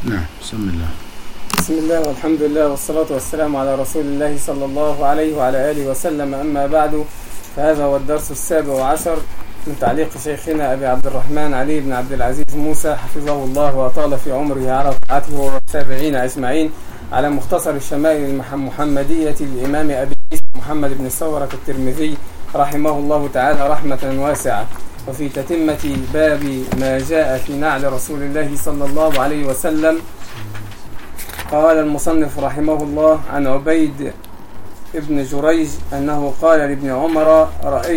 نعم. بسم الله والحمد لله والصلاة والسلام على رسول الله صلى الله عليه وعلى آله وسلم. أما بعد، فهذا هو الدرس 17 من تعليق شيخنا أبي عبد الرحمن علي بن عبد العزيز موسى حفظه الله وأطال في عمره على طاعته والتابعين أجمعين على مختصر الشمائل المحمدية للإمام أبي محمد بن الثورة الترمذي رحمه الله تعالى رحمة واسعة. وفي تتمة باب ما جاء في نعل رسول الله صلى الله عليه وسلم، قال المصنف رحمه الله عن عبيد ابن جريج أنه قال لابن عمر: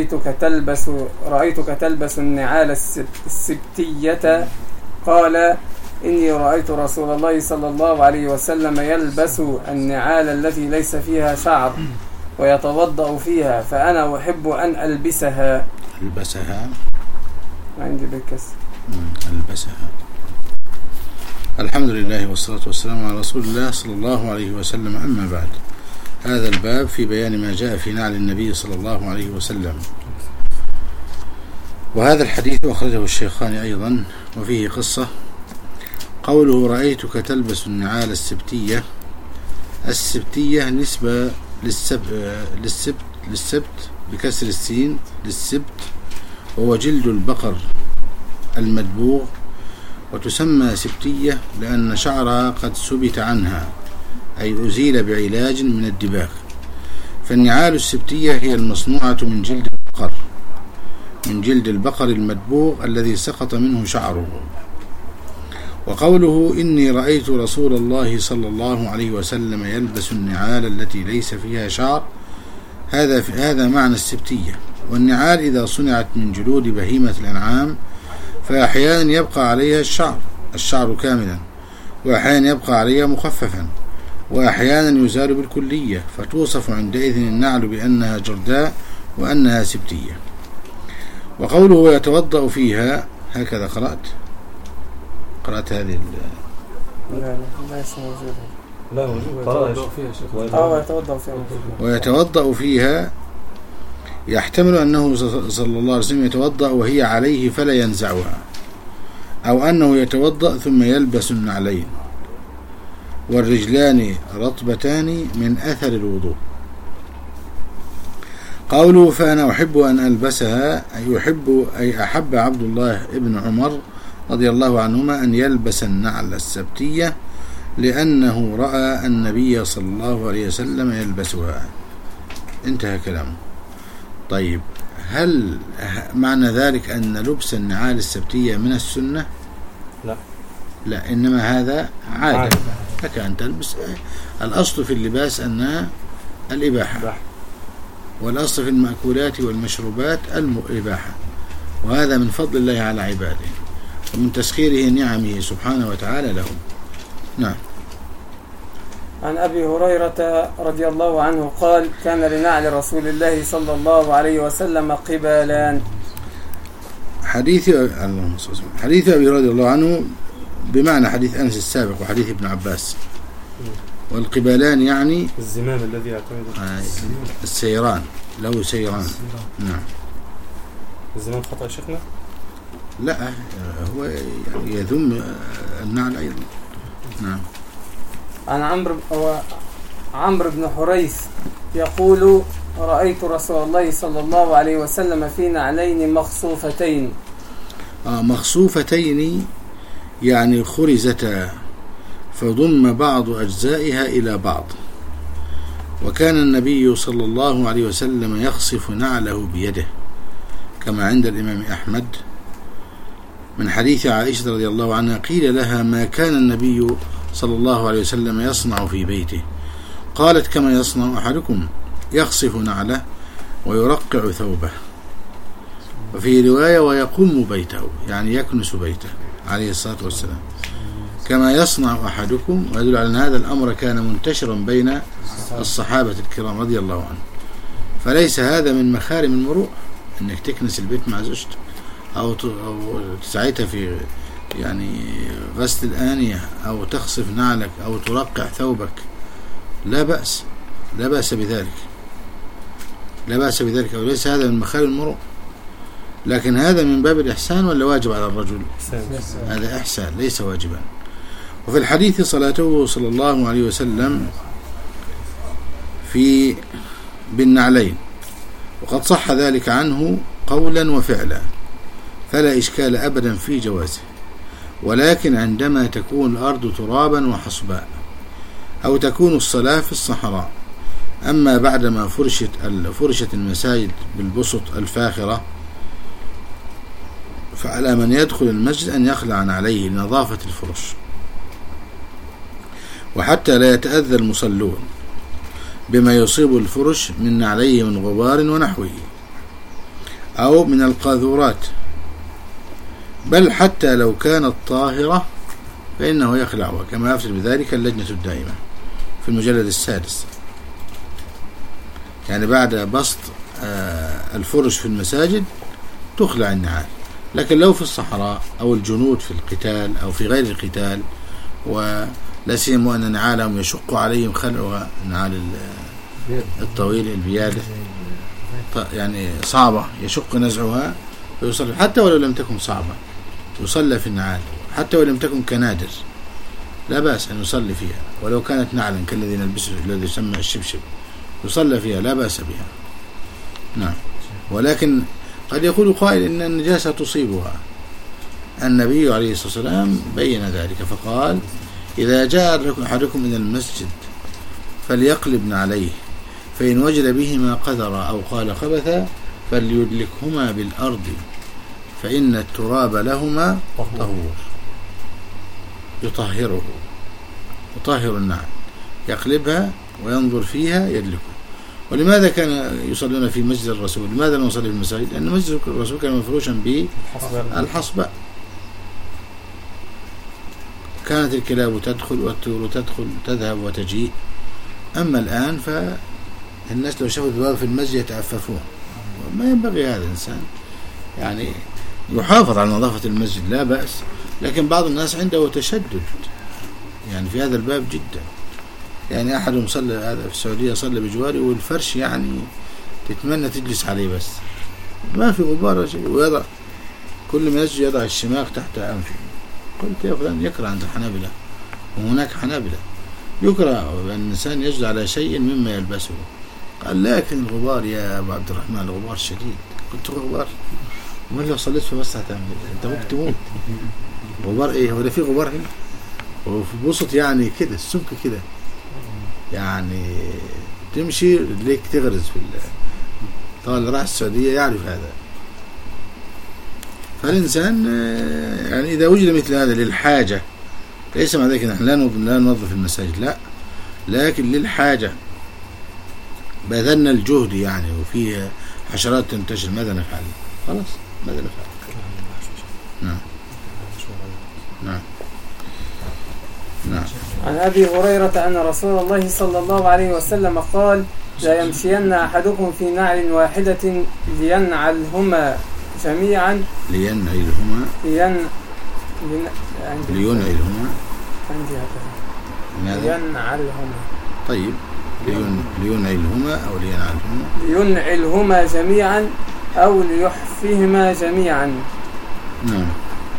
رأيتك تلبس النعال السبتية. قال: إني رأيت رسول الله صلى الله عليه وسلم يلبس النعال التي ليس فيها شعر ويتوضأ فيها، فأنا أحب أن ألبسها. عندي بالكسر. ألبسها. الحمد لله والصلاة والسلام على رسول الله صلى الله عليه وسلم. أما بعد، هذا الباب في بيان ما جاء في نعل النبي صلى الله عليه وسلم. وهذا الحديث أخرجه الشيخان أيضا، وفيه قصة. قوله: رأيتك تلبس النعال السبتية. السبتية نسبة للسبت بكسر السين، للسبت، وهو جلد البقر المدبوغ، وتسمى سبتية لأن شعرها قد سبت عنها، أي أزيل بعلاج من الدباغ. فالنعال السبتية هي المصنوعة من جلد البقر المدبوغ الذي سقط منه شعره. وقوله: إني رأيت رسول الله صلى الله عليه وسلم يلبس النعال التي ليس فيها شعر، هذا معنى السبتية. والنعال إذا صنعت من جلود بهيمة الأنعام فأحيانا يبقى عليها الشعر كاملا، وأحيانا يبقى عليها مخففا، وأحيانا يزال بالكلية، فتوصف عندئذ النعل بأنها جرداء وأنها سبتية. وقوله: يتوضأ فيها، هكذا قرأت هذه ويتوضأ فيها، يحتمل أنه صلى الله عليه وسلم يتوضأ وهي عليه فلا ينزعها، أو أنه يتوضأ ثم يلبس النعلين والرجلان رطبتان من أثر الوضوء. قوله: فأنا أحب أن ألبسها، أي أحب عبد الله ابن عمر رضي الله عنهما أن يلبس النعل السبتية لأنه رأى النبي صلى الله عليه وسلم يلبسها. انتهى كلامه. طيب، هل معنى ذلك أن لبس النعال السبتية من السنة؟ لا، إنما هذا عادة لك أن تلبس. الأصل في اللباس أنها الإباحة، والأصل في المأكولات والمشروبات الإباحة، وهذا من فضل الله على عباده ومن تسخيره نعمه سبحانه وتعالى لهم. نعم. عن أبي هريرة رضي الله عنه قال: كان لنعل رسول الله صلى الله عليه وسلم قبالان. حديث أبي رضي الله عنه بمعنى حديث أنس السابق وحديث ابن عباس. والقبالان يعني الزمام الذي يعتمد السيران، له سيران. نعم. الزمام خطأ شيخنا؟ لا، هو يعني يذم النعل أيضا. نعم. عن عمرو بن حريث يقول: رأيت رسول الله صلى الله عليه وسلم في نعلين مخصوفتين. مخصوفتين يعني خرزتا، فضم بعض أجزائها إلى بعض. وكان النبي صلى الله عليه وسلم يخصف نعله بيده، كما عند الإمام أحمد من حديث عائشة رضي الله عنها: قيل لها: ما كان النبي صلى الله عليه وسلم يصنع في بيته؟ قالت: كما يصنع أحدكم، يخصف نعله ويرقع ثوبه. وفي رواية: ويقوم بيته، يعني يكنس بيته عليه الصلاة والسلام، كما يصنع أحدكم. ويدل على أن هذا الأمر كان منتشرا بين الصحابة الكرام رضي الله عنهم. فليس هذا من مخارم المروءة أنك تكنس البيت مع زوجتك، أو تساعدها في يعني غسل الآنية، أو تخصف نعلك، أو ترقع ثوبك. لا بأس بذلك، وليس هذا من مخارم المروءة. لكن هذا من باب الإحسان ولا واجب على الرجل؟ هذا إحسان ليس واجبا. وفي الحديث صلاته صلى الله عليه وسلم بالنعلين، وقد صح ذلك عنه قولا وفعلا، فلا إشكال أبدا في جوازه، ولكن عندما تكون الأرض ترابا وحصباء أو تكون الصلاة في الصحراء. أما بعدما فرشت المساجد بالبسط الفاخرة، فعلى من يدخل المسجد أن يخلع عليه لنظافة الفرش، وحتى لا يتأذى المصلون بما يصيب الفرش من عليه من غبار ونحوه أو من القاذورات، بل حتى لو كانت طاهرة فإنه يخلعها، كما يفتي بذلك اللجنة الدائمة في المجلد 6. يعني بعد بسط الفرش في المساجد تخلع النعال، لكن لو في الصحراء أو الجنود في القتال أو في غير القتال، ولا سيما أن نعالهم يشق عليهم خلعها، النعال الطويل البيادة يعني صعبة يشق نزعها، ويصلي حتى ولو لم تكن صعبة يصلى في النعال، حتى ولم تكن كنادر لا بأس أن يصلي فيها، ولو كانت نعلا كالذي نلبسه الذي يسمى الشبشب يصلى فيها لا بأس بها. نعم. ولكن قد يقول قائل إن النجاسة تصيبها. النبي عليه الصلاة والسلام بين ذلك فقال: إذا جاء أحدكم من المسجد فليقلبن عليه، فإن وجد بهما قذرا أو قال خبثا فليدلكهما بالأرض، فإن التراب لهما طهور يطهره، يطهر النعل، يقلبها وينظر فيها يدلكه. ولماذا كان يصلون في مسجد الرسول؟ لماذا لا نصلي في المساجد؟ لأن مسجد الرسول كان مفروشا بالحصباء، كانت الكلاب تدخل والطيور تدخل تذهب وتجيء. أما الآن فالناس لو شافوا الباب في المسجد يتعففون، ما ينبغي هذا. الإنسان يعني يحافظ على نظافة المسجد لا بأس، لكن بعض الناس عنده تشدد يعني في هذا الباب جدا. يعني أحدهم صلى هذا في السعودية، صلى بجواري والفرش يعني تتمنى تجلس عليه، بس ما في غبار شيء، ويضع كل ما يسجد يضع الشماغ تحت أنفه. قلت يا فلان يكره عند الحنابلة، وهناك حنابلة يكره أن الإنسان يسجد على شيء مما يلبسه. قال: لكن الغبار يا أبو عبد الرحمن الغبار شديد. قلت: غبار؟ ومن لو صليت في مسح تعمل أنت ممكن تموت. غبار إيه؟ ولا في غبار هنا؟ وفي بسط يعني كده السمك كده، يعني تمشي رجليك تغرز في طبعا اللي راح السعودية يعرف هذا. فالإنسان يعني إذا وجد مثل هذا للحاجة، ليس مع ذلك نحن لا ننظف المساجد، لا، لكن للحاجة بذلنا الجهد يعني، وفيه حشرات تنتشر، ماذا نفعل؟ خلاص ماذا نفعل؟ نعم نعم نعم. عن أبي هريرة أن رسول الله صلى الله عليه وسلم قال: لا يمشين أحدكم في نعل واحدة لينعلهما جميعا. لينعلهما لينعلهما. طيب، لينعلهما أو لينعلهما جميعا أو ليحفهما جميعا. نعم.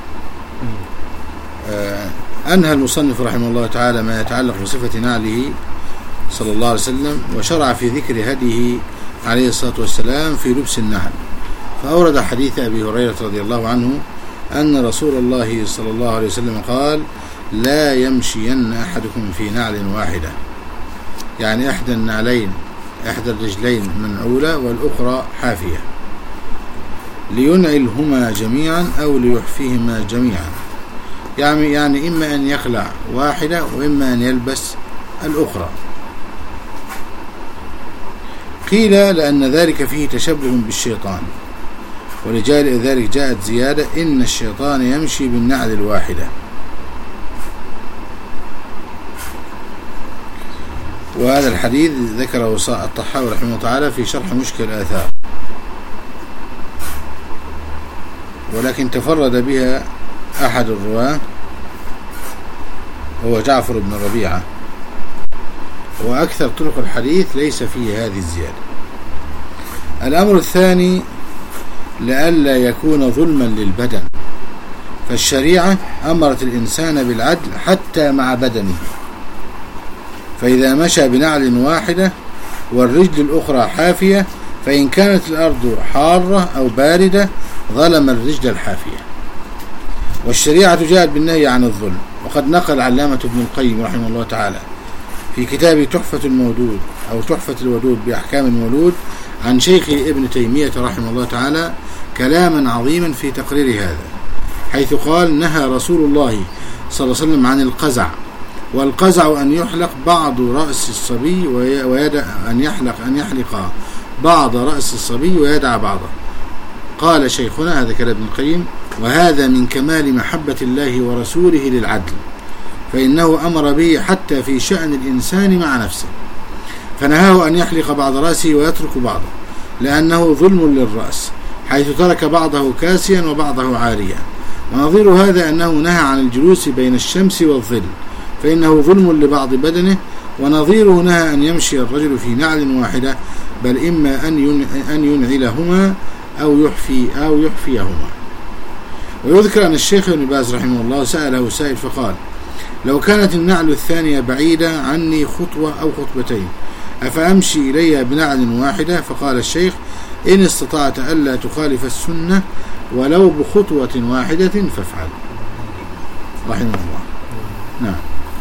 أنهى المصنف رحمه الله تعالى ما يتعلق بصفة نعله صلى الله عليه وسلم، وشرع في ذكر هديه عليه الصلاة والسلام في لبس النعل، فأورد حديث أبي هريرة رضي الله عنه أن رسول الله صلى الله عليه وسلم قال: لا يمشين أحدكم في نعل واحدة، يعني إحدى النعلين، إحدى الرجلين منعولة والأخرى حافية، لينعلهما جميعا أو ليحفيهما جميعا، يعني إما أن يخلع واحدة وإما أن يلبس الأخرى. قيل لأن ذلك فيه تشبه بالشيطان، ولذلك جاءت زيادة: إن الشيطان يمشي بالنعل الواحدة. وهذا الحديث ذكره الطحاوي رحمه الله تعالى في شرح مشكل الآثار، ولكن تفرد بها أحد الرواة هو جعفر بن ربيعة، وأكثر طرق الحديث ليس فيه هذه الزيادة. الأمر الثاني: لئلا يكون ظلما للبدن، فالشريعة أمرت الإنسان بالعدل حتى مع بدنه، فإذا مشى بنعل واحدة والرجل الأخرى حافية، فإن كانت الأرض حارة أو باردة ظلم الرجل الحافية. والشريعة جاءت بالنهي عن الظلم. وقد نقل علامة ابن القيم رحمه الله تعالى في كتاب تحفة المودود أو تحفة الودود بأحكام المولود عن شيخه ابن تيمية رحمه الله تعالى كلاما عظيما في تقرير هذا، حيث قال: نهى رسول الله صلى الله عليه وسلم عن القزع، والقزع أن يحلق بعض رأس الصبي ويدع أن يحلق بعض رأس الصبي ويدع بعضه. قال شيخنا، هذا كلام ابن القيم: وهذا من كمال محبة الله ورسوله للعدل، فإنه أمر به حتى في شأن الإنسان مع نفسه، فنهاه أن يحلق بعض رأسه ويترك بعضه، لأنه ظلم للرأس، حيث ترك بعضه كاسيا وبعضه عاريا. ونظير هذا أنه نهى عن الجلوس بين الشمس والظل، فإنه ظلم لبعض بدنه. ونظيره نهى أن يمشي الرجل في نعل واحدة، بل إما أن ينعلهما أو يحفيهما. ويذكر أن الشيخ ابن باز رحمه الله سأله سائل فقال: لو كانت النعل الثانية بعيدة عني خطوة أو خطبتين أفأمشي إليها بنعل واحدة؟ فقال الشيخ: إن استطعت ألا تخالف السنة ولو بخطوة واحدة فافعل، رحمه الله. نعم.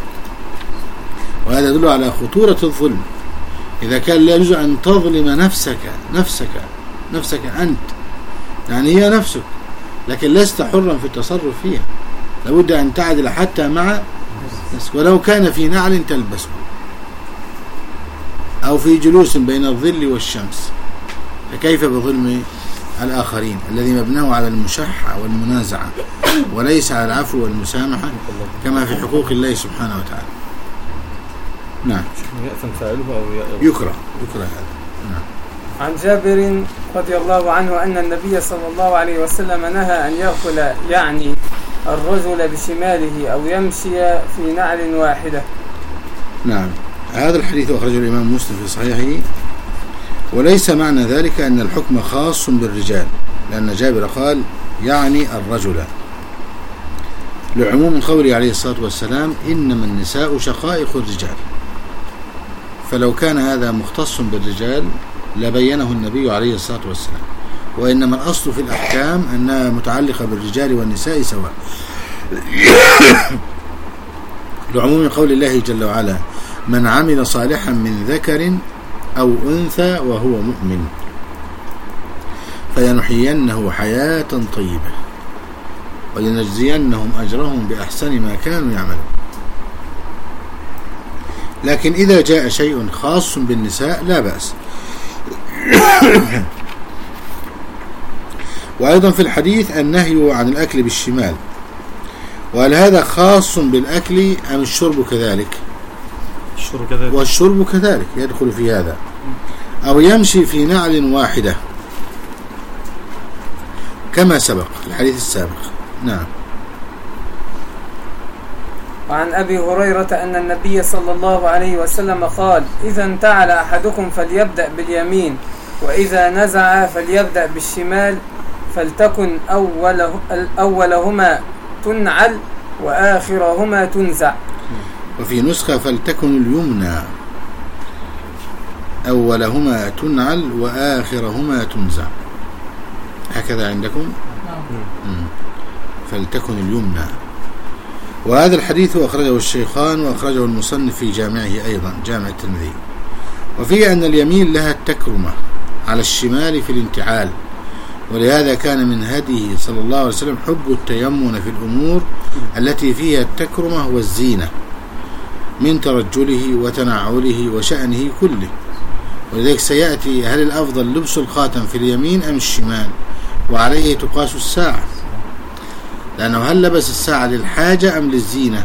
وهذا يدل على خطورة الظلم. إذا كان لا يجوز أن تظلم نفسك أنت، يعني هي نفسك، لكن لست حرا في التصرف فيها، لابد أن تعدل حتى مع نفسك، ولو كان في نعل تلبسه أو في جلوس بين الظل والشمس، فكيف بظلم الآخرين الذي مبناه على المشحة والمنازعة وليس على العفو والمسامحة كما في حقوق الله سبحانه وتعالى. نعم. يأثم فاعله أو يكره هذا. نعم. عن جابر رضي الله عنه أن النبي صلى الله عليه وسلم نهى أن يأكل يعني الرجل بشماله أو يمشي في نعل واحدة. نعم. هذا الحديث أخرجه الإمام مسلم في صحيحه. وليس معنى ذلك أن الحكم خاص بالرجال، لأن جابر قال يعني الرجل، لعموم قوله عليه الصلاة والسلام: إنما النساء شقائق الرجال. فلو كان هذا مختص بالرجال لبينه النبي عليه الصلاة والسلام، وإنما الأصل في الأحكام أنها متعلقة بالرجال والنساء سواء، لعموم قول الله جل وعلا: من عمل صالحا من ذكر أو أنثى وهو مؤمن فلنحيينه حياة طيبة ولنجزينهم أجرهم بأحسن ما كانوا يعملون. لكن إذا جاء شيء خاص بالنساء لا بأس. وأيضا في الحديث النهي عن الأكل بالشمال، وهل هذا خاص بالأكل أم الشرب كذلك؟ والشرب كذلك يدخل في هذا. أو يمشي في نعل واحدة كما سبق في الحديث السابق. نعم. وعن أبي هريرة أن النبي صلى الله عليه وسلم قال: إذا انتعل أحدكم فليبدأ باليمين، وإذا نزع فليبدأ بالشمال، فلتكن أولهما تنعل وآخرهما تنزع. وفي نسخة فلتكن اليمنى أولهما تنعل وآخرهما تنزع، هكذا عندكم؟ فلتكن اليمنى. وهذا الحديث أخرجه الشيخان وأخرجه المصنف في جامعه أيضا، جامع الترمذي. وفيه أن اليمين لها التكرمة على الشمال في الانتعال، ولهذا كان من هديه صلى الله عليه وسلم حب التيمن في الأمور التي فيها التكرمة والزينة من ترجله وتنعله وشأنه كله. ولذلك سيأتي هل الأفضل لبس الخاتم في اليمين أم الشمال، وعليه تقاس الساعة، لأنه هل لبس الساعة للحاجة أم للزينة؟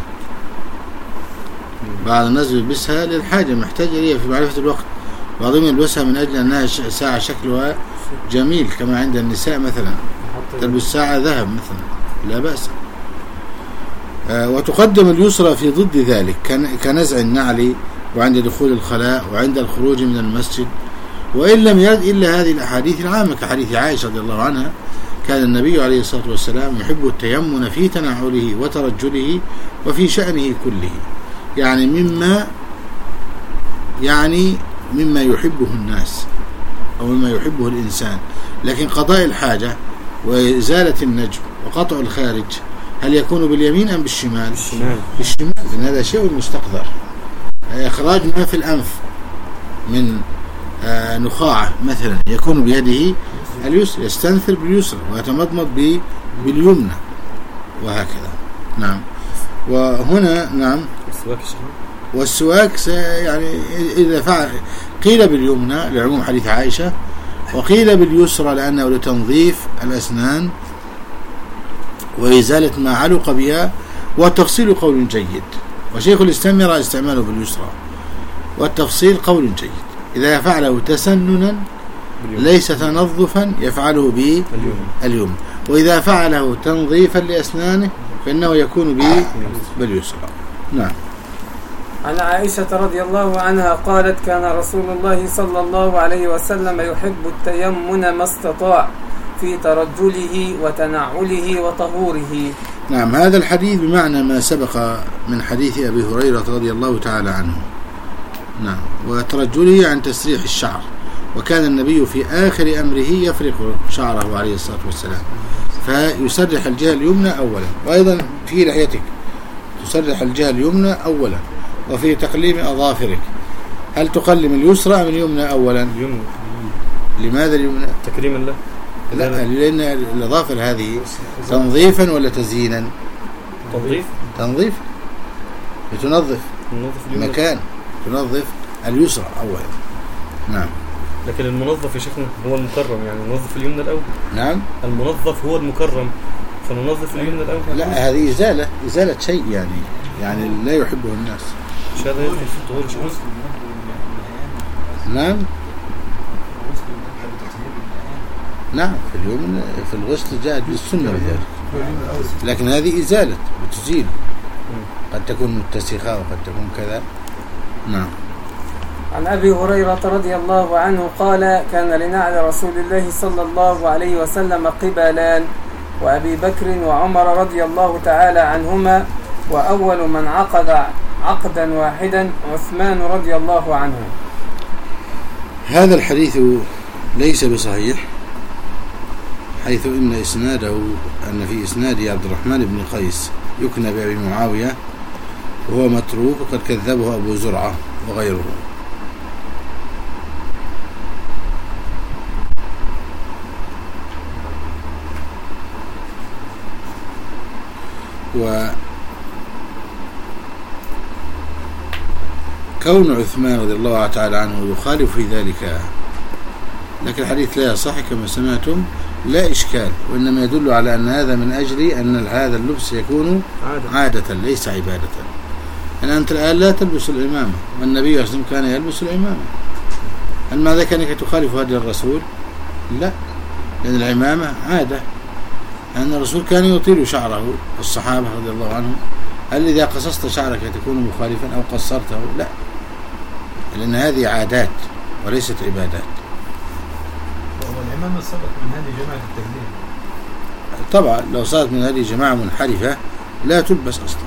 بعض الناس يلبسها للحاجة، محتاج إليها في معرفة الوقت، بعضهم يلبسها من أجل أنها ساعة شكلها جميل، كما عند النساء مثلا تلبس ساعة ذهب مثلا، لا بأس. وتقدم اليسرى في ضد ذلك كنزع النعل وعند دخول الخلاء وعند الخروج من المسجد، وإن لم يرد إلا هذه الأحاديث العامة كحديث عائشة رضي الله عنها كان النبي عليه الصلاة والسلام يحب التيمن في تنعله وترجله وفي شأنه كله، يعني مما يحبه الناس أو مما يحبه الإنسان. لكن قضاء الحاجة وإزالة النجم وقطع الخارج هل يكون باليمين أم بالشمال؟ بالشمال، لأن هذا شيء مستقذر. إخراج ما في الأنف من نخاعة مثلا يكون بيده اليسرى، يستنثر باليسرى ويتمضمض باليمنى وهكذا. نعم. وهنا نعم والسواك يعني إذا فعل قيل باليمنى لعموم حديث عائشة، وقيل باليسرى لأنه لتنظيف الأسنان وإزالة ما علق بها، والتفصيل قول جيد، وشيخ الإسلام يرى استعماله باليسرى، والتفصيل قول جيد. إذا فعله تسننا ليس تنظفا يفعله باليمنى، وإذا فعله تنظيفا لأسنانه فإنه يكون باليسرى. نعم. عن عائشة رضي الله عنها قالت: كان رسول الله صلى الله عليه وسلم يحب التيمن ما استطاع في ترجله وتنعله وطهوره. نعم. هذا الحديث بمعنى ما سبق من حديث أبي هريرة رضي الله تعالى عنه. نعم. وترجله عن تسريح الشعر، وكان النبي في آخر أمره يفرق شعره عليه الصلاة والسلام، فيسرح الجهة اليمنى أولا، وأيضا في لحيتك تسرح الجهة اليمنى أولا، وفي تقليم أظافرك هل تقلم اليسرى أم اليمنى أولا؟ اليمنى. لماذا اليمنى؟ تكريما له. لا، لأن الأظافر هذه تنظيفا ولا تزيينا؟ تنظيف بتنظف مكان، تنظف اليسرى أولا. نعم. لكن المنظف يا شيخنا هو المكرم، يعني ننظف اليمنى الأول. نعم. المنظف هو المكرم، فننظف اليمنى الأول. لا، هذه إزالة شيء يعني لا يحبه الناس. مش هذا يدخل في الطهور شيء؟ نعم. نعم، في الغسل جاءت بالسنة بذلك، لكن هذه إزالة بتزيل، قد تكون متسخة وقد تكون كذا. نعم. عن أبي هريرة رضي الله عنه قال: كان لنعل رسول الله صلى الله عليه وسلم قبلان، وأبي بكر وعمر رضي الله تعالى عنهما، وأول من عقد عقدا واحدا عثمان رضي الله عنه. هذا الحديث ليس بصحيح، حيث إن في إسناده عبد الرحمن بن قيس يكنى بأبي معاوية، وهو متروك وقد كذبه أبو زرعة وغيره. وكون عثمان رضي الله تعالى عنه يخالف في ذلك، لكن الحديث لا يصح كما سمعتم، لا إشكال، وإنما يدل على أن هذا من أجل أن هذا اللبس يكون عادة ليس عبادة. يعني أنت الآن لا تلبس الإمامة، والنبي صلى الله عليه وسلم كان يلبس الإمامة. هل ماذا كانك تخالف هدي الرسول؟ لا، لأن العمامة عادة، أن الرسول كان يطيل شعره، الصحابة رضي الله عنهم. هل إذا قصصت شعرك تكون مخالفا أو قصرته؟ لا، لأن هذه عادات وليست عبادات. والعمامة صارت من هذه جماعة التقليد. طبعا لو صارت من هذه جماعة منحرفة لا تلبس أصلا.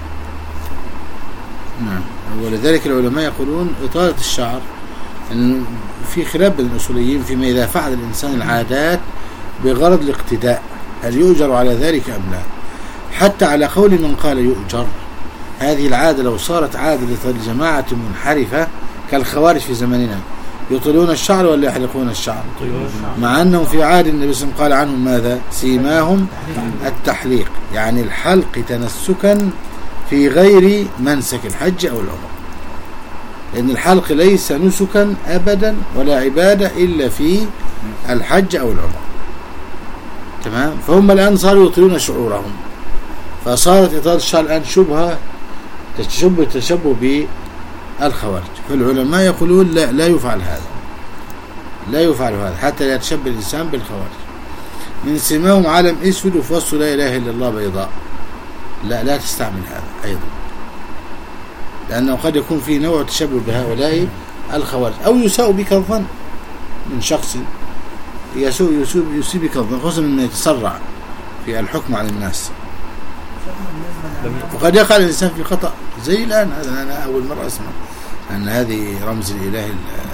نعم. ولذلك العلماء يقولون إطالة الشعر أنه في خلاف بين الأصوليين فيما إذا فعل الإنسان العادات بغرض الاقتداء هل يؤجر على ذلك أم لا. حتى على قول من قال يؤجر، هذه العادة لو صارت عادة لجماعة منحرفة كالخوارج في زمننا، يطيلون الشعر ولا يحلقون الشعر؟ مع أنهم في عهد النبي صلى الله عليه وسلم قال عنهم ماذا؟ سيماهم التحليق، يعني الحلق تنسكا في غير منسك الحج أو العمرة، لأن الحلق ليس نسكا أبدا ولا عبادة إلا في الحج أو العمرة. تمام. فهم الآن صاروا يطيلون شعورهم، فصارت إطالة الشعر الآن شبهة تشبه بالخوارج. فالعلماء يقولون لا يفعل هذا، لا يفعل هذا حتى لا يتشبه الإنسان بالخوارج. من سماهم علم اسود وفي وسطه لا إله إلا الله بيضاء، لا تستعمل هذا أيضا، لأنه قد يكون فيه نوع تشبه بهؤلاء الخوارج، أو يساء بك الظن من شخص يصيبك الظن، خصوصا أنه يتسرع في الحكم على الناس، وقد يقع الإنسان في خطأ زي الآن. هذا أنا أول مرة أسمع أن هذه رمز الإله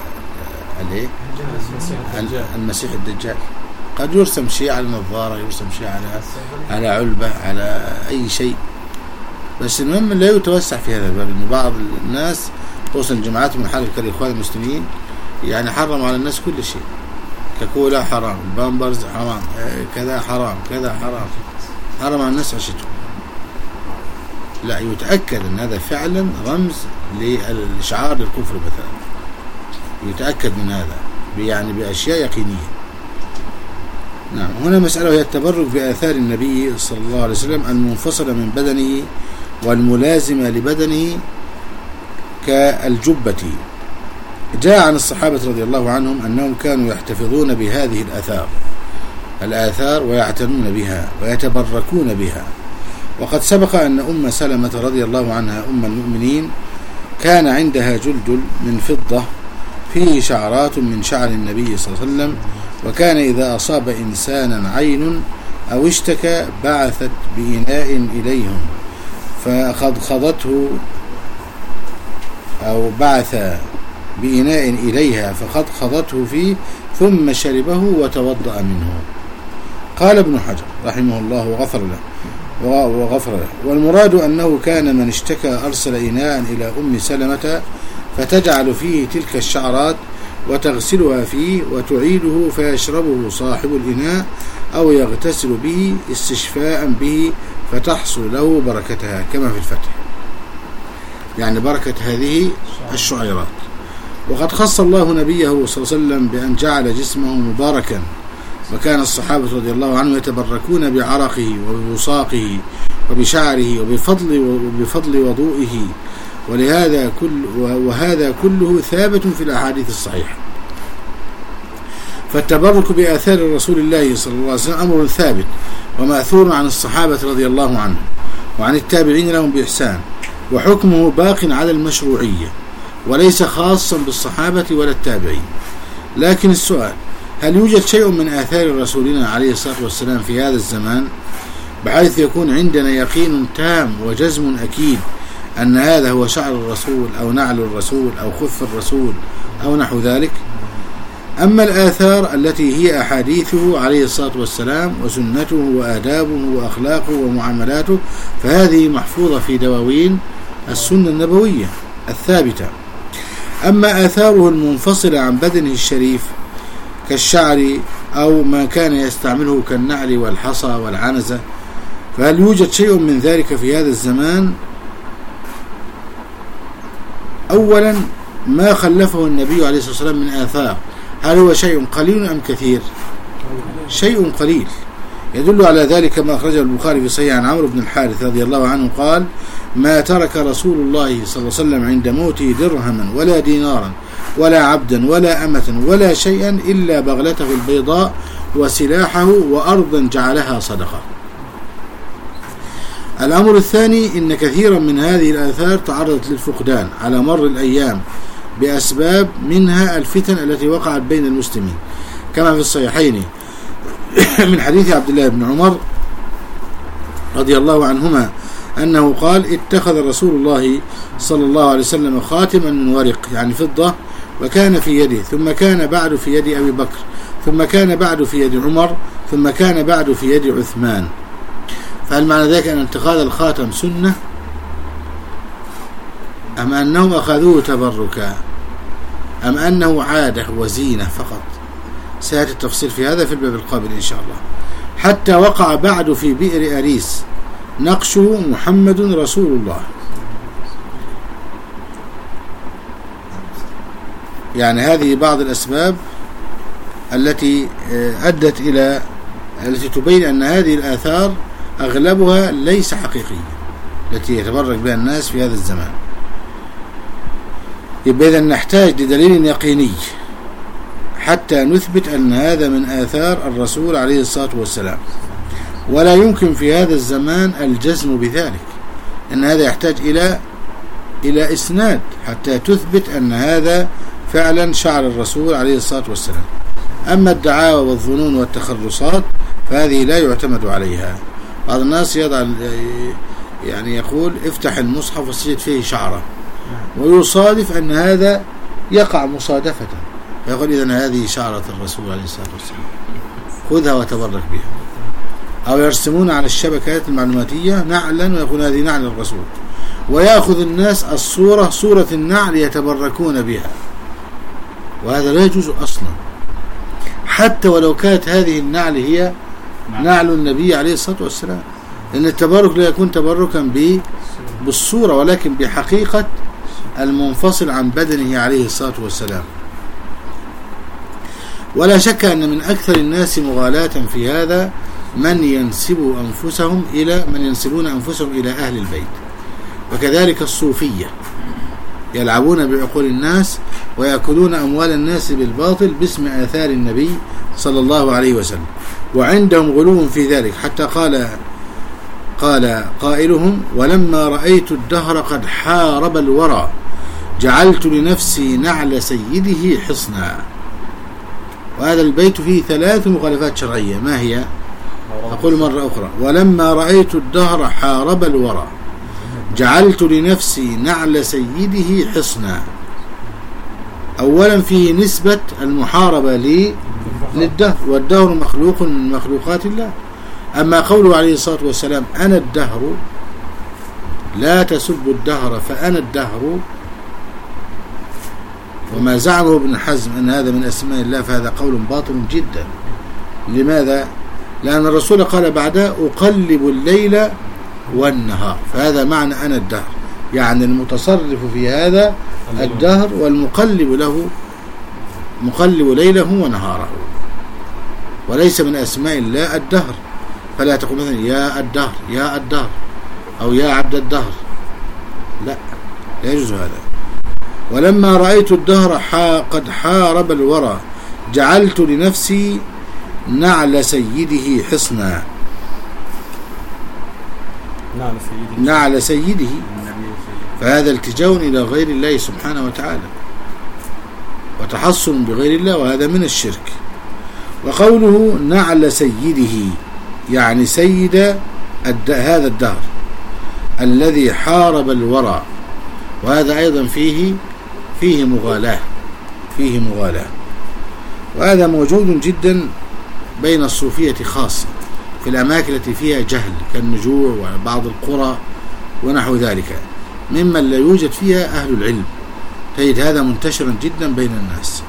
المسيح الدجال. قد يرسم شيء على نظارة، يرسم شيء على علبة، على أي شيء، بس المهم لا يتوسع في هذا الباب. إن بعض الناس خصوصا الجماعات من حركة الإخوان المسلمين يعني حرم على الناس كل شيء، كاكولا حرام، بامبرز حرام، كذا حرام، كذا حرام، حرم على الناس عشتهم. لا، يتأكد أن هذا فعلا رمز للإشعار للكفر مثلا، يتأكد من هذا يعني بأشياء يقينية. نعم. هنا مسألة هي التبرك بآثار النبي صلى الله عليه وسلم المنفصلة من بدنه والملازمة لبدنه كالجبة. جاء عن الصحابة رضي الله عنهم أنهم كانوا يحتفظون بهذه الآثار ويعتنون بها ويتبركون بها. وقد سبق أن أم سلمة رضي الله عنها أم المؤمنين كان عندها جلد من فضة فيه شعرات من شعر النبي صلى الله عليه وسلم، وكان إذا أصاب إنسانا عين أو اشتكى بعثت بإناء إليهم فخضخضته، أو بعث بإناء إليها فخضخضته فيه ثم شربه وتوضأ منه. قال ابن حجر رحمه الله وغفر له. والمراد أنه كان من اشتكى أرسل إناء إلى أم سلمة فتجعل فيه تلك الشعرات وتغسلها فيه وتعيده فيشربه صاحب الإناء أو يغتسل به استشفاء به فتحصل له بركتها كما في الفتح، يعني بركة هذه الشعيرات. وقد خص الله نبيه صلى الله عليه وسلم بأن جعل جسمه مباركا، وكان الصحابة رضي الله عنهم يتبركون بعرقه وبوساقه وبشعره وبفضل وضوئه، وهذا كله ثابت في الأحاديث الصحيحة. فالتبرك بآثار رسول الله صلى الله عليه وسلم أمر ثابت ومأثور عن الصحابة رضي الله عنهم وعن التابعين لهم بإحسان، وحكمه باق على المشروعية وليس خاصا بالصحابة ولا التابعين. لكن السؤال: هل يوجد شيء من آثار رسولنا عليه الصلاة والسلام في هذا الزمان بحيث يكون عندنا يقين تام وجزم أكيد أن هذا هو شعر الرسول أو نعل الرسول أو خف الرسول أو نحو ذلك؟ أما الآثار التي هي أحاديثه عليه الصلاة والسلام وسنته وآدابه وأخلاقه ومعاملاته فهذه محفوظة في دواوين السنة النبوية الثابتة. أما آثاره المنفصلة عن بدنه الشريف كالشعر أو ما كان يستعمله كالنعل والحصى والعنزة، فهل يوجد شيء من ذلك في هذا الزمان؟ أولا، ما خلفه النبي عليه الصلاة والسلام من آثار، هل هو شيء قليل أم كثير؟ شيء قليل. يدل على ذلك ما أخرجه البخاري في صحيح عن عمرو بن الحارث رضي الله عنه قال: ما ترك رسول الله صلى الله عليه وسلم عند موته درهما ولا دينارا ولا عبدا ولا أمة ولا شيئا إلا بغلته البيضاء وسلاحه وأرضا جعلها صدقة. الأمر الثاني: إن كثيرا من هذه الآثار تعرضت للفقدان على مر الأيام بأسباب، منها الفتن التي وقعت بين المسلمين كما في الصحيحين من حديث عبد الله بن عمر رضي الله عنهما أنه قال: اتخذ رسول الله صلى الله عليه وسلم خاتما من ورق يعني فضة وكان في يده، ثم كان بعد في يد أبي بكر، ثم كان بعد في يد عمر، ثم كان بعد في يد عثمان. فهل معنى ذلك أن اتخاذ الخاتم سنة أم أنهم أخذوه تبركا أم أنه عادة وزينة فقط؟ سيأتي التفصيل في هذا في الباب القابل إن شاء الله. حتى وقع بعد في بئر أريس نقشه محمد رسول الله، يعني هذه بعض الأسباب التي أدت إلى التي تبين أن هذه الآثار أغلبها ليس حقيقية التي يتبرك بها الناس في هذا الزمان. يبقى إذن نحتاج لدليل يقيني حتى نثبت أن هذا من آثار الرسول عليه الصلاة والسلام، ولا يمكن في هذا الزمان الجزم بذلك، أن هذا يحتاج إلى إسناد حتى تثبت أن هذا فعلا شعر الرسول عليه الصلاة والسلام. أما الدعاوى والظنون والتخرصات فهذه لا يعتمد عليها. بعض الناس يضع يعني يقول افتح المصحف وسجد فيه شعرة، ويصادف أن هذا يقع مصادفة، فيقول إذن هذه شعرة الرسول عليه الصلاة والسلام، خذها وتبرك بها. أو يرسمون على الشبكات المعلوماتية نعلا ويقول هذه نعل الرسول، ويأخذ الناس الصورة صورة النعل يتبركون بها، وهذا لا يجوز أصلا، حتى ولو كانت هذه النعل هي نعل النبي عليه الصلاة والسلام، لأن التبرك لا يكون تبركا بالصورة ولكن بحقيقة المنفصل عن بدنه عليه الصلاة والسلام. ولا شك أن من أكثر الناس مغالاة في هذا من ينسبون أنفسهم إلى أهل البيت، وكذلك الصوفية يلعبون بعقول الناس ويأكلون أموال الناس بالباطل باسم آثار النبي صلى الله عليه وسلم، وعندهم غلو في ذلك، حتى قال قائلهم: ولما رأيت الدهر قد حارب الورى جعلت لنفسي نعل سيده حصنا. وهذا البيت فيه 3 مخالفات شرعية، ما هي؟ أقول مرة أخرى: ولما رأيت الدهر حارب الورى جعلت لنفسي نعل سيده حصنا. أولا فيه نسبة المحاربة للدهر، والدهر مخلوق من مخلوقات الله. أما قوله عليه الصلاة والسلام: أنا الدهر، لا تسبوا الدهر فأنا الدهر، وما زعمه ابن حزم أن هذا من أسماء الله، فهذا قول باطل جدا. لماذا؟ لأن الرسول قال بعدها: أقلب الليل والنهار، فهذا معنى أنا الدهر، يعني المتصرف في هذا الدهر، والمقلب له مقلب ليله ونهاره، وليس من أسماء الله الدهر. فلا تقول مثلا يا الدهر يا الدهر أو يا عبد الدهر، لا يجوز هذا. ولما رأيت الدهر قد حارب الورى جعلت لنفسي نعل سيده حصنا. نعل سيده، فهذا التجاء إلى غير الله سبحانه وتعالى وتحصن بغير الله، وهذا من الشرك. وقوله نعل سيده يعني سيد هذا الدهر الذي حارب الورى، وهذا أيضا فيه مغالاة، وهذا موجود جدا بين الصوفية خاصة في الأماكن التي فيها جهل كالنجوع وبعض القرى ونحو ذلك، ممن لا يوجد فيها أهل العلم، تجد هذا منتشرا جدا بين الناس.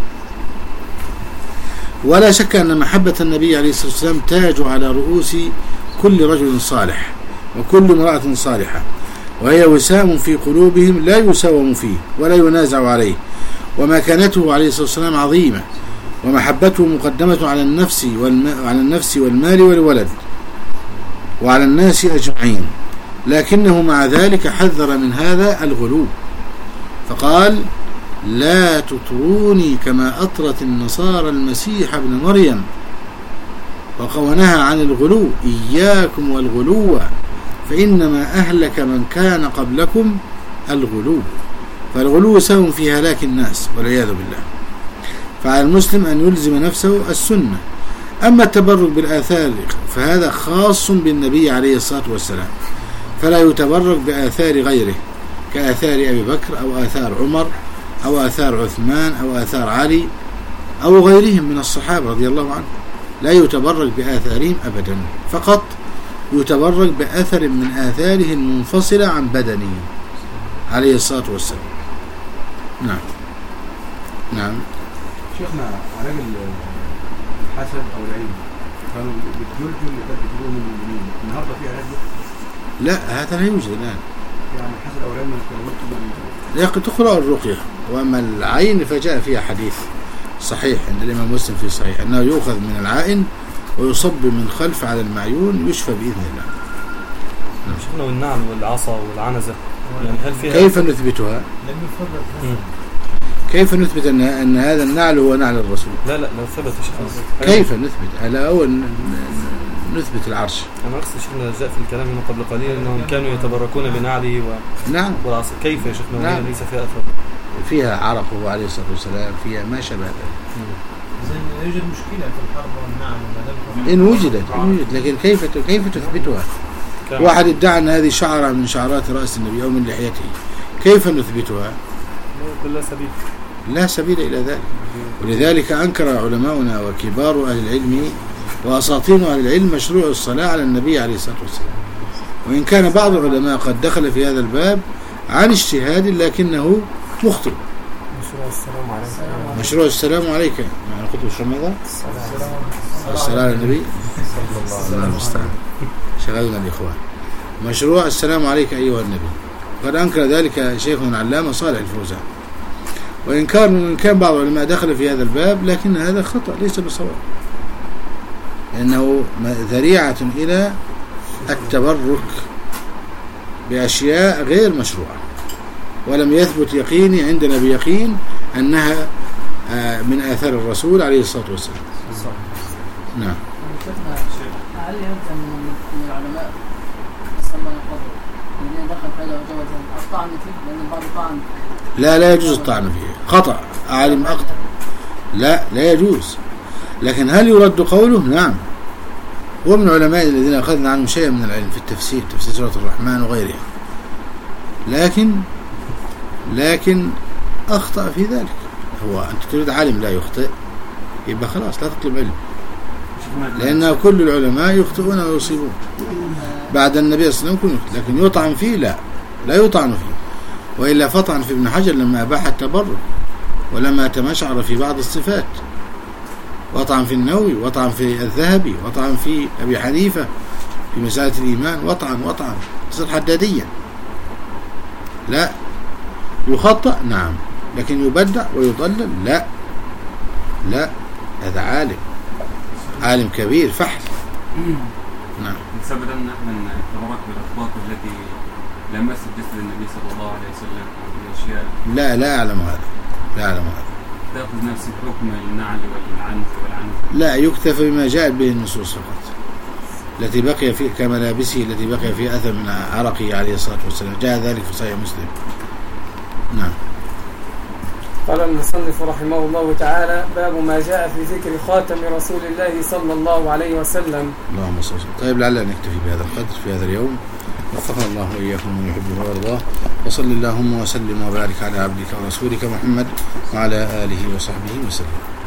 ولا شك أن محبة النبي عليه الصلاة والسلام تاج على رؤوس كل رجل صالح وكل امرأة صالحة، وهي وسام في قلوبهم لا يساوم فيه ولا ينازع عليه. ومكانته عليه الصلاة والسلام عظيمة، ومحبته مقدمة على النفس والمال والولد وعلى الناس أجمعين، لكنه مع ذلك حذر من هذا الغلو، فقال: لا تطروني كما أطرت النصارى المسيح ابن مريم، ونهى عن الغلو: إياكم والغلو فإنما أهلك من كان قبلكم الغلو. فالغلو سهم في هلاك الناس والعياذ بالله. فعلى المسلم أن يلزم نفسه السنة. أما التبرك بالآثار فهذا خاص بالنبي عليه الصلاة والسلام، فلا يتبرك بآثار غيره كآثار أبي بكر أو آثار عمر أو آثار عثمان أو آثار علي أو غيرهم من الصحابة رضي الله عنهم، لا يتبرك بآثارهم أبدا، فقط يتبرك بأثر من آثاره المنفصلة عن بدنه عليه الصلاة والسلام. نعم شيخنا، علاج الحسد أو العلم كانوا بتجلجوا اللي كانت بتجلجوا من المؤمنين، النهارده في علاج؟ لا، هذا لا يوجد الآن. يعني الحسد أو العلم لكن تقرأ الرقية. وأما العين فجاء فيها حديث صحيح عند الإمام مسلم في صحيح أنه يؤخذ من العائن ويصب من خلف على المعيون يشفى بإذن الله. شفنا والنعل والعصا والعنزة، يعني هل فيها كيف نثبتها؟ كيف نثبت أن هذا النعل هو نعل الرسول؟ لا ثبت شيخنا. كيف نثبت؟ على أول نثبت العرش. أنا أقصد شيخنا جاء في الكلام من قبل قليل أنهم كانوا يتبركون بنعله نعم والعصا. كيف يا شيخنا؟ نعم. ليس فيها أثر، فيها عرقه عليه الصلاة والسلام، فيها ما شابه ذلك. يوجد مشكلة في الحرب والنعم إن وجدت لكن كيف تثبتها؟ واحد ادعى أن هذه شعرة من شعرات رأس النبي أو من لحيته، كيف نثبتها؟ لا سبيل إلى ذلك. ولذلك أنكر علماؤنا وكبار أهل العلم وأساطين أهل العلم مشروع الصلاة على النبي عليه الصلاة والسلام، وإن كان بعض العلماء قد دخل في هذا الباب عن اجتهاد لكنه مخطئ. مشروع السلام عليك يعني قلت مشروع ماذا؟ الصلاة على النبي الله المستعان، شغلنا الإخوان. مشروع السلام عليك أيها النبي، قد أنكر ذلك شيخنا العلامة صالح الفوزان، وإن كان بعض العلماء دخل في هذا الباب لكن هذا خطأ ليس بصواب، لأنه ذريعة إلى التبرك بأشياء غير مشروعة، ولم يثبت يقيني عندنا بيقين أنها من آثار الرسول عليه الصلاة والسلام. نعم. هل يلزم من العلماء السماء القبر الذين دخل فيها وجوزا الطعن فيه لأن البعض طعن؟ لا يجوز الطعن فيه، خطأ، عالم أخطأ، لا يجوز. لكن هل يرد قوله؟ نعم، هو من العلماء الذين أخذنا عنهم شيئا من العلم في التفسير، تفسير سورة الرحمن وغيرها، لكن أخطأ في ذلك. هو أنت تريد عالم لا يخطئ، يبقى خلاص لا تطلب علم، لأن كل العلماء يخطئون ويصيبون بعد النبي صلى الله عليه وسلم، لكن يطعن فيه لا يطعن فيه، وإلا فطعن في ابن حجر لما أباح التبرك ولما تمشعر في بعض الصفات، وطعن في النووي، وطعن في الذهبي، وطعن في أبي حنيفة في مسألة الإيمان، وطعن تصير حداديا. لا يخطأ نعم، لكن يبدع ويضلل لا هذا عالم كبير فحل. نعم. سبب أن نحن نتبرك بالأخبار التي لمست جسد النبي صلى الله عليه وسلم أو الأشياء. لا أعلم هذا. تأخذ نفس حكم النعل والعنف لا، يكتفى بما جاءت به النصوص فقط، التي بقي في كملابسه التي بقي في أثر من عرقه عليه الصلاة والسلام، جاء ذلك في صحيح مسلم. نعم. قال المصنف رحمه الله تعالى: باب ما جاء في ذكر خاتم رسول الله صلى الله عليه وسلم. اللهم صل وسلم. طيب لعلنا نكتفي بهذا القدر في هذا اليوم، وفقنا الله وإياكم من يحبه ويرضاه، وصل اللهم وسلم وبارك على عبدك ورسولك محمد وعلى آله وصحبه وسلم.